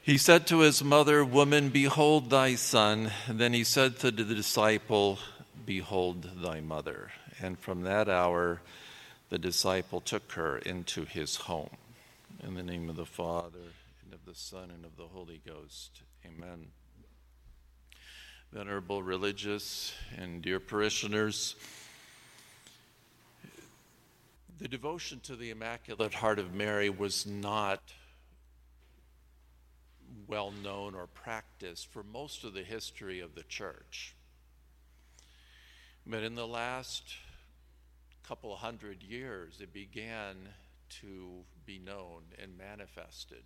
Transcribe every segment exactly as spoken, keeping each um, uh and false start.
He said to his mother, "Woman, behold thy son." And then he said to the disciple, "Behold thy mother." And from that hour, the disciple took her into his home. In the name of the Father, and of the Son, and of the Holy Ghost. Amen. Venerable religious and dear parishioners, the devotion to the Immaculate Heart of Mary was not well known or practiced for most of the history of the church. But in the last couple hundred years, it began to be known and manifested.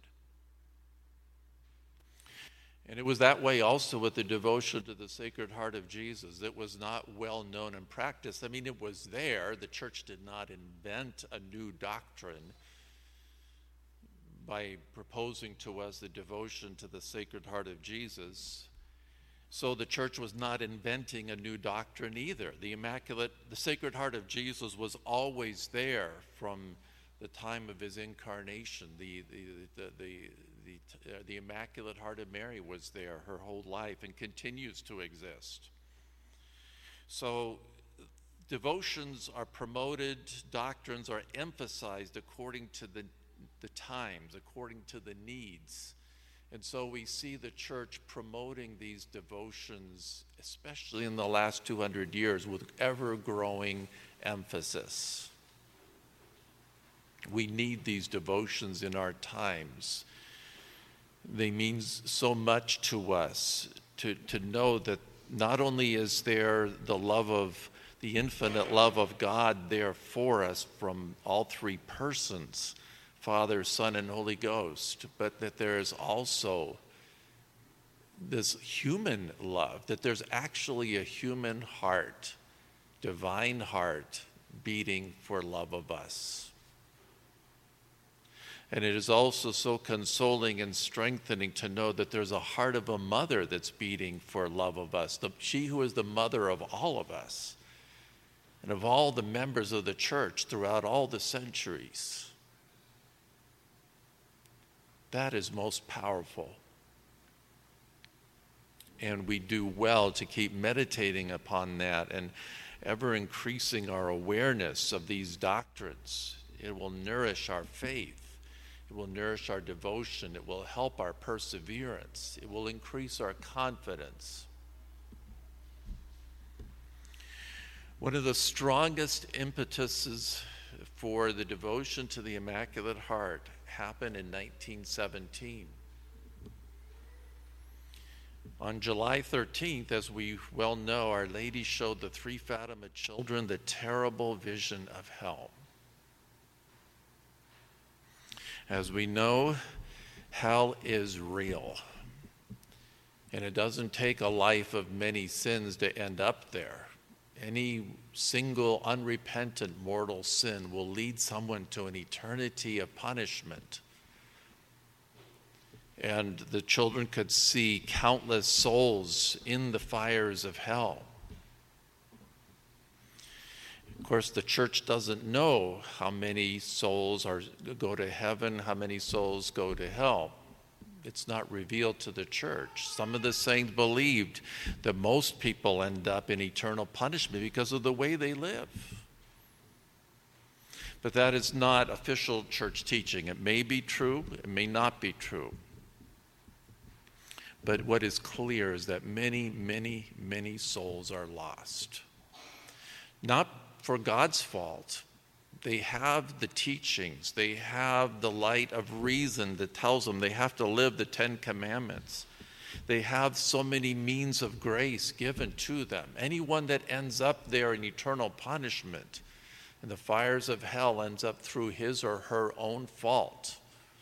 And it was that way also with the devotion to the Sacred Heart of Jesus. It was not well known and practiced. I mean, it was there. The church did not invent a new doctrine by proposing to us the devotion to the Sacred Heart of Jesus. So the church was not inventing a new doctrine either. The Immaculate, the Sacred Heart of Jesus was always there from the time of his incarnation. The, the, the, the, the, uh, the Immaculate Heart of Mary was there her whole life and continues to exist. So devotions are promoted, doctrines are emphasized according to the the times, according to the needs. And so we see the church promoting these devotions, especially in the last two hundred years, with ever-growing emphasis. We need these devotions in our times. They mean so much to us, to, to know that not only is there the love of, the infinite love of God there for us from all three persons, Father, Son, and Holy Ghost, but that there is also this human love, that there's actually a human heart, divine heart, beating for love of us. And it is also so consoling and strengthening to know that there's a heart of a mother that's beating for love of us, the, she who is the mother of all of us and of all the members of the church throughout all the centuries. That is most powerful. And we do well to keep meditating upon that and ever increasing our awareness of these doctrines. It will nourish our faith. It will nourish our devotion. It will help our perseverance. It will increase our confidence. One of the strongest impetuses for the devotion to the Immaculate Heart happened in nineteen seventeen. On July thirteenth, as we well know, Our Lady showed the three Fatima children the terrible vision of hell. As we know, hell is real. And it doesn't take a life of many sins to end up there. Any single unrepentant mortal sin will lead someone to an eternity of punishment. And the children could see countless souls in the fires of hell. Of course, the church doesn't know how many souls are go to heaven, how many souls go to hell. It's not revealed to the church. Some of the saints believed that most people end up in eternal punishment because of the way they live. But that is not official church teaching. It may be true, it may not be true. But what is clear is that many, many, many souls are lost. Not for God's fault. They have the teachings. They have the light of reason that tells them they have to live the Ten Commandments. They have so many means of grace given to them. Anyone that ends up there in eternal punishment in the fires of hell ends up through his or her own fault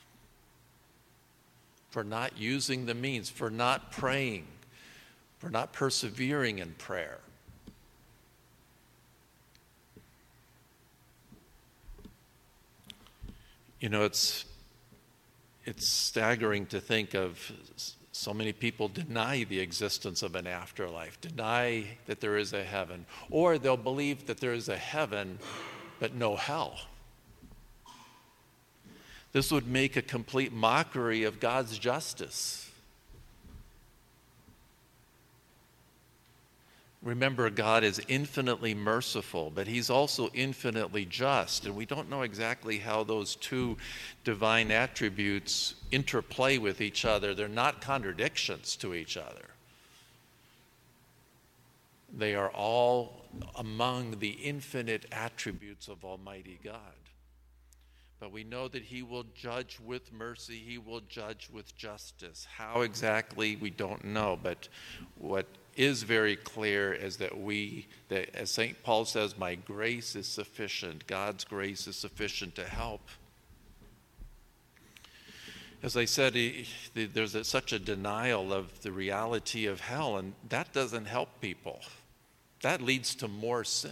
for not using the means, for not praying, for not persevering in prayer. You know, it's it's staggering to think of so many people deny the existence of an afterlife, deny that there is a heaven, or they'll believe that there is a heaven but no hell. This would make a complete mockery of God's justice. Remember, God is infinitely merciful, but he's also infinitely just, and we don't know exactly how those two divine attributes interplay with each other. They're not contradictions to each other. They are all among the infinite attributes of Almighty God. But we know that he will judge with mercy, he will judge with justice. How exactly, we don't know, but what is very clear is that we, that as Saint Paul says, my grace is sufficient. God's grace is sufficient to help. As I said, he, there's a, such a denial of the reality of hell, and that doesn't help people. That leads to more sin.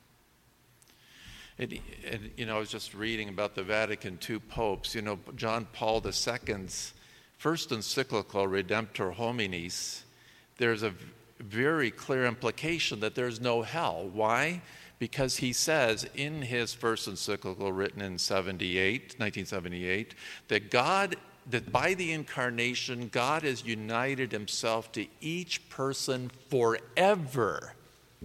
And, and you know, I was just reading about the Vatican two popes. You know, John Paul the Second's first encyclical, Redemptor Hominis, there's a very clear implication that there's no hell. Why? Because he says in his first encyclical written in seventy-eight, nineteen seventy-eight, that God, that by the incarnation, God has united himself to each person forever.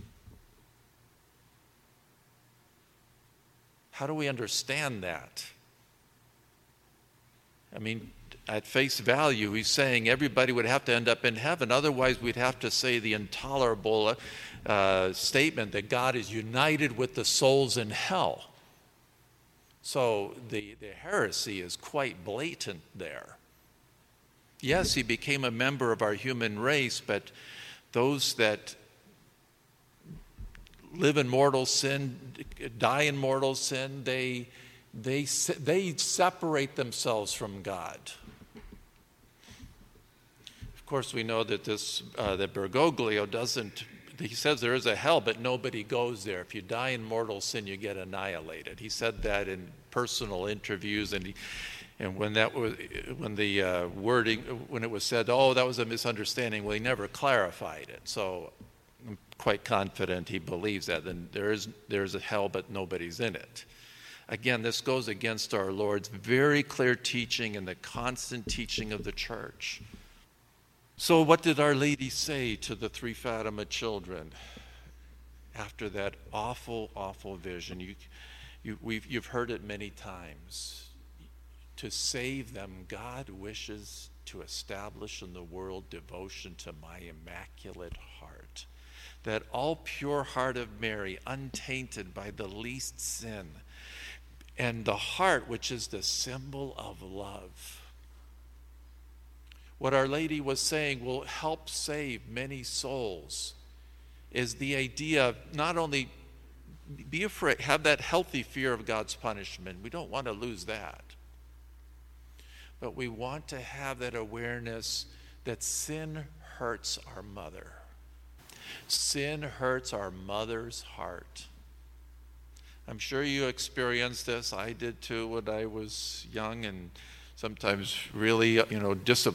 How do we understand that? I mean, at face value, he's saying everybody would have to end up in heaven. Otherwise, we'd have to say the intolerable uh, statement that God is united with the souls in hell. So the, the heresy is quite blatant there. Yes, he became a member of our human race, but those that live in mortal sin, die in mortal sin, they, they, they separate themselves from God. Of course, we know that this uh, that Bergoglio doesn't, he says there is a hell, but nobody goes there. If you die in mortal sin, you get annihilated. He said that in personal interviews, and he, and when that was, when the uh, wording, when it was said, oh, that was a misunderstanding, well, he never clarified it. So I'm quite confident he believes that. Then there is there is a hell, but nobody's in it. Again, this goes against our Lord's very clear teaching and the constant teaching of the church. So what did Our Lady say to the three Fatima children after that awful, awful vision? You, you, we've, you've heard it many times. To save them, God wishes to establish in the world devotion to my immaculate heart. That all pure heart of Mary, untainted by the least sin, and the heart which is the symbol of love. What Our Lady was saying will help save many souls is the idea of not only be afraid, have that healthy fear of God's punishment. We don't want to lose that. But we want to have that awareness that sin hurts our mother. Sin hurts our mother's heart. I'm sure you experienced this. I did too when I was young and sometimes really, you know, disappointed.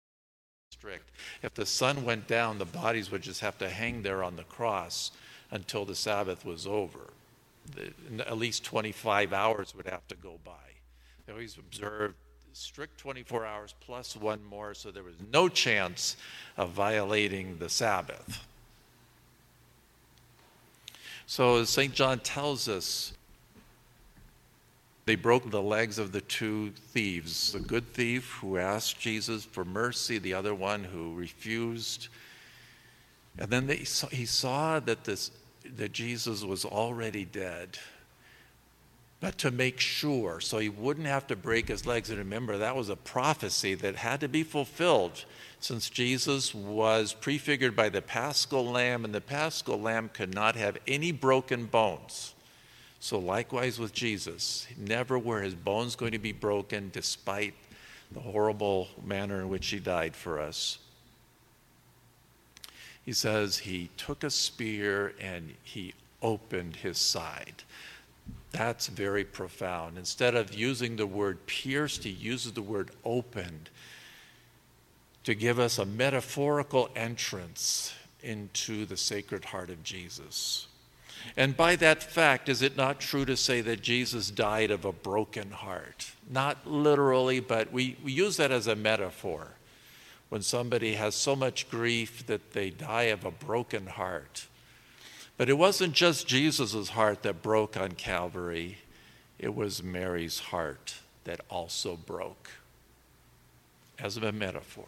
If the sun went down, the bodies would just have to hang there on the cross until the Sabbath was over. The, at least twenty-five hours would have to go by. They always observed strict twenty-four hours plus one more, so there was no chance of violating the Sabbath. So as Saint John tells us, they broke the legs of the two thieves, the good thief who asked Jesus for mercy, the other one who refused. And then they saw, he saw that, this, that Jesus was already dead. But to make sure, so he wouldn't have to break his legs. And remember, that was a prophecy that had to be fulfilled, since Jesus was prefigured by the Paschal Lamb, and the Paschal Lamb could not have any broken bones. So likewise with Jesus, never were his bones going to be broken despite the horrible manner in which he died for us. He says he took a spear and he opened his side. That's very profound. Instead of using the word pierced, he uses the word opened to give us a metaphorical entrance into the Sacred Heart of Jesus. And by that fact, is it not true to say that Jesus died of a broken heart? Not literally, but we, we use that as a metaphor. When somebody has so much grief that they die of a broken heart. But it wasn't just Jesus' heart that broke on Calvary. It was Mary's heart that also broke, as a metaphor.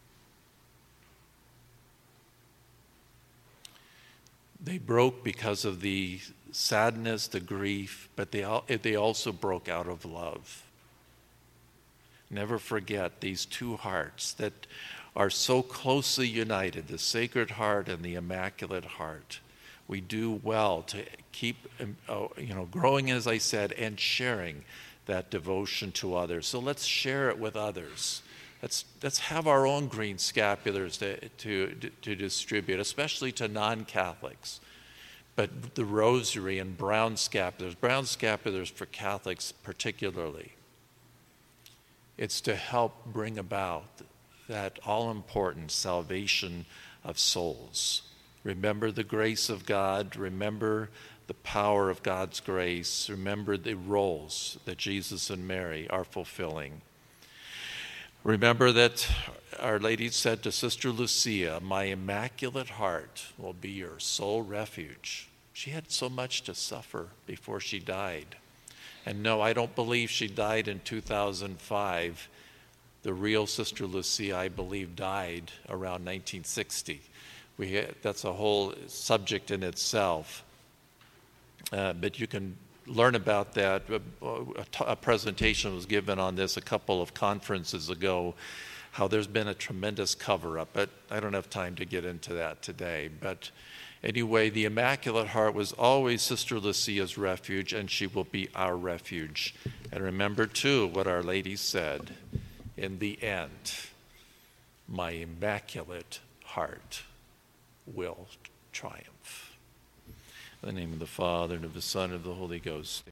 They broke because of the sadness, the grief, but they, they also broke out of love. Never forget these two hearts that are so closely united, the Sacred Heart and the Immaculate Heart. We do well to keep, you know, growing, as I said, and sharing that devotion to others. So let's share it with others. Let's, let's have our own green scapulars to, to, to distribute, especially to non-Catholics. But the rosary and brown scapulars, brown scapulars for Catholics particularly, it's to help bring about that all-important salvation of souls. Remember the grace of God. Remember the power of God's grace. Remember the roles that Jesus and Mary are fulfilling. Remember that Our Lady said to Sister Lucia, "My Immaculate Heart will be your sole refuge." She had so much to suffer before she died. And no, I don't believe she died in two thousand five. The real Sister Lucia, I believe, died around nineteen sixty. We, that's a whole subject in itself. Uh, but you can learn about that. A, a presentation was given on this a couple of conferences ago, how there's been a tremendous cover-up. But I don't have time to get into that today. But anyway, the Immaculate Heart was always Sister Lucia's refuge, and she will be our refuge. And remember, too, what Our Lady said, in the end, my Immaculate Heart will triumph. In the name of the Father, and of the Son, and of the Holy Ghost.